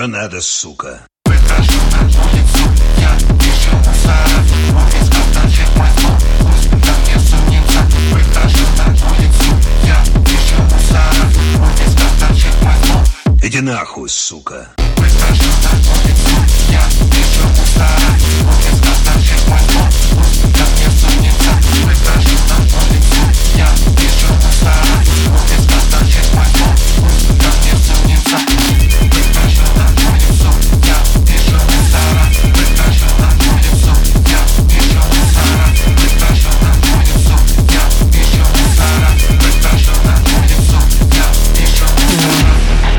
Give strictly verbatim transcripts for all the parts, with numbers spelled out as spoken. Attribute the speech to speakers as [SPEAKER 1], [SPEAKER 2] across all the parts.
[SPEAKER 1] что надо, сука.
[SPEAKER 2] Выхожу на улицу, я вижу мусора. Будет оттачить мой слов, пусть ко мне сунется. Выхожу на улицу, я вижу мусора. Будет оттачить мой слов.
[SPEAKER 1] Иди нахуй, сука.
[SPEAKER 2] Выхожу на улицу, я вижу мусора. Будет оттачить мой слов, пусть ко мне сунется. Выхожу на улицу, я вижу мусора. Будет оттачить мой слов, пусть ко мне сунется. Выхожу на улицу, я вижу мусора. Выхожу на улицу, я вижу мусора. Выхожу на улицу, я вижу мусора. Выхожу на улицу, я вижу мусора.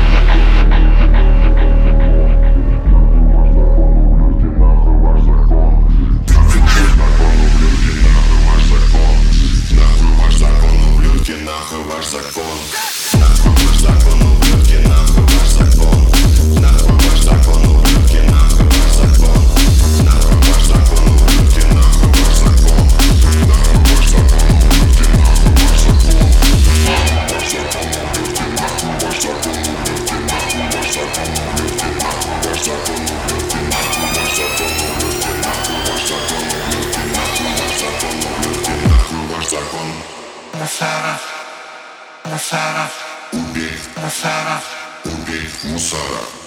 [SPEAKER 2] Нахуй ваш закон, нахуй ваш закон, ублюдки, нахуй ваш закон, нахуй ваш закон, ублюдки, нахуй ваш закон, нахуй ваш закон, ублюдки, нахуй ваш закон, нахуй ваш закон, ублюдки, нахуй ваш закон, нахуй ваш закон, ублюдки, нахуй ваш закон, ублюдки, нахуй ваш закон, ублюдки, нахуй ваш закон, ублюдки, нахуй ваш закон, ублюдки, нахуй ваш закон, ублюдки, нахуй ваш закон, ублюдки, нахуй ваш закон. Мусоров, мусоров, убей, мусоров, убей, мусоров.